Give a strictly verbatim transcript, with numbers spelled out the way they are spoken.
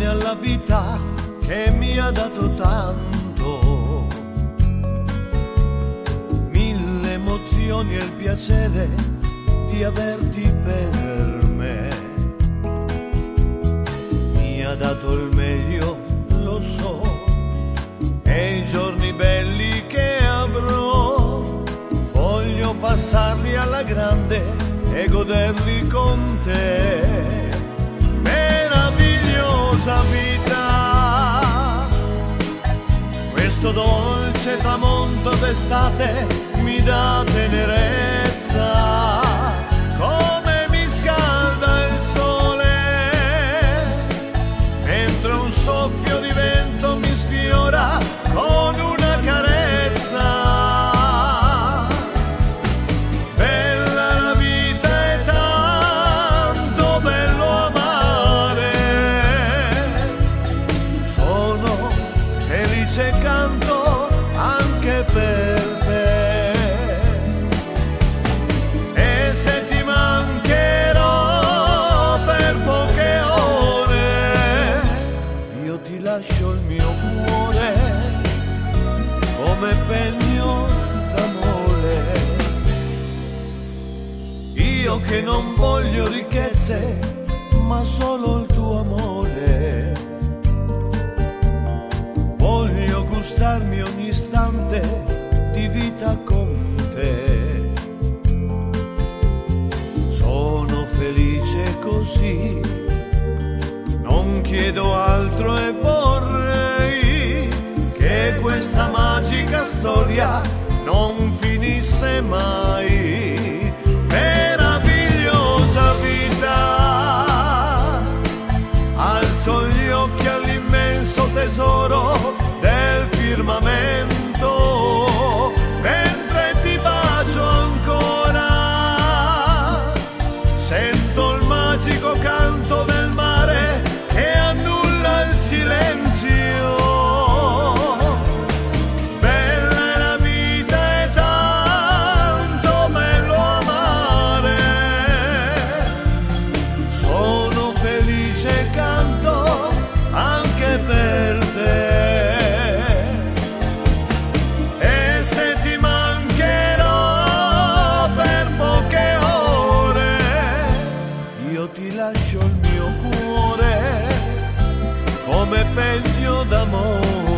alla vita che mi ha dato tanto, mille emozioni e il piacere di averti per me. Mi ha dato il meglio, lo so, e i giorni belli che avrò voglio passarli alla grande e goderli con te. Meravigliosa vita, questo dolce tramonto d'estate mi dà tenerezza, come mi scalda il sole, mentre un soffio di vento mi sfiora con una carezza. Canto anche per te, e se ti mancherò per poche ore, io ti lascio il mio cuore come pegno d'amore. Io che non voglio ricchezze, ma solo il tuo amore. Voglio gustarmi ogni istante di vita con te. Sono felice così, non chiedo altro e vorrei che questa magica storia non finisse mai. Meravigliosa vita, alzo gli occhi all'immenso tesoro del firmamento, mentre ti bacio ancora, sento il magico canto del mare che annulla il silenzio. Bella è la vita e tanto bello amare, sono felice e canto anche per te. Ti lascio il mio cuore come pegno d'amore.